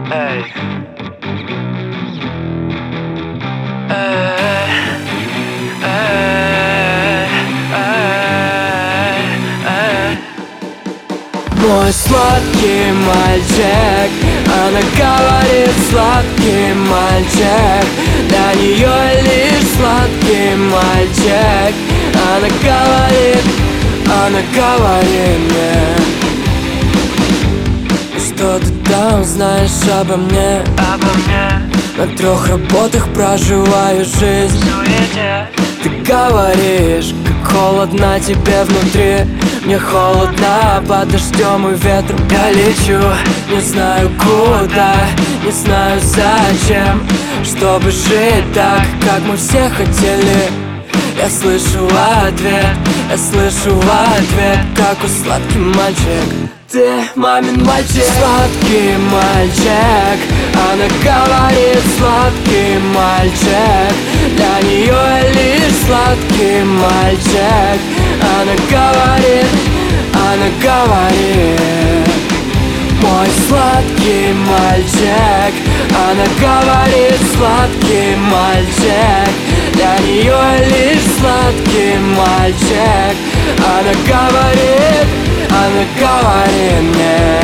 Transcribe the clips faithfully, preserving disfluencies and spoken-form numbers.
Эй. Эй. Эй. Эй. Эй. Мой сладкий мальчик, она говорит сладкий мальчик, для нее лишь сладкий мальчик. Она говорит, она говорит мне: что ты там знаешь обо мне? Обо мне. На трех работах проживаю жизнь. Суете. Ты говоришь, как холодно тебе внутри. Мне холодно под дождем и ветром. Я лечу, не знаю куда, не знаю зачем, чтобы жить так, как мы все хотели. Я слышу ответ, я слышу ответ, как у сладкий мальчик. Ты мамин мальчик, сладкий мальчик. Она говорит сладкий мальчик, для нее лишь сладкий мальчик. Она говорит, она говорит: мой сладкий мальчик. Она говорит сладкий мальчик, для нее лишь сладкий мальчик. Она говорит, она говорит мне: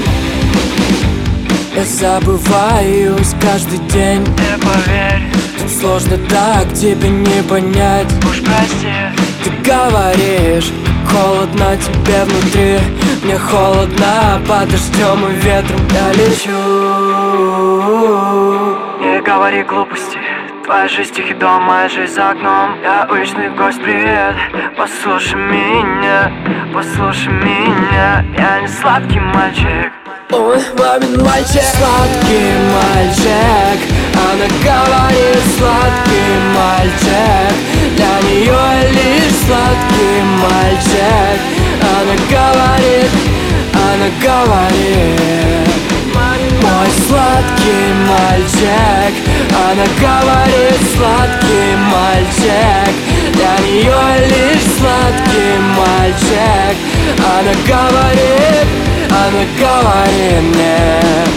я забываюсь каждый день. Ты поверь, Тут сложно так тебе не понять. уж прости. Ты говоришь, как холодно тебе внутри. Мне холодно под дождем и ветром. Я лечу. Не говори глупости. Твоя жизнь тихий дом, моя жизнь за окном. Я уличный гость, привет. Послушай меня, послушай меня. Я не сладкий мальчик. Ой, мамин мальчик, сладкий мальчик. Она говорит сладкий мальчик, для нее лишь сладкий мальчик. Она говорит, она говорит: мой сладкий мальчик. Она говорит сладкий мальчик, для нее лишь сладкий мальчик. Она говорит, она говорит мне: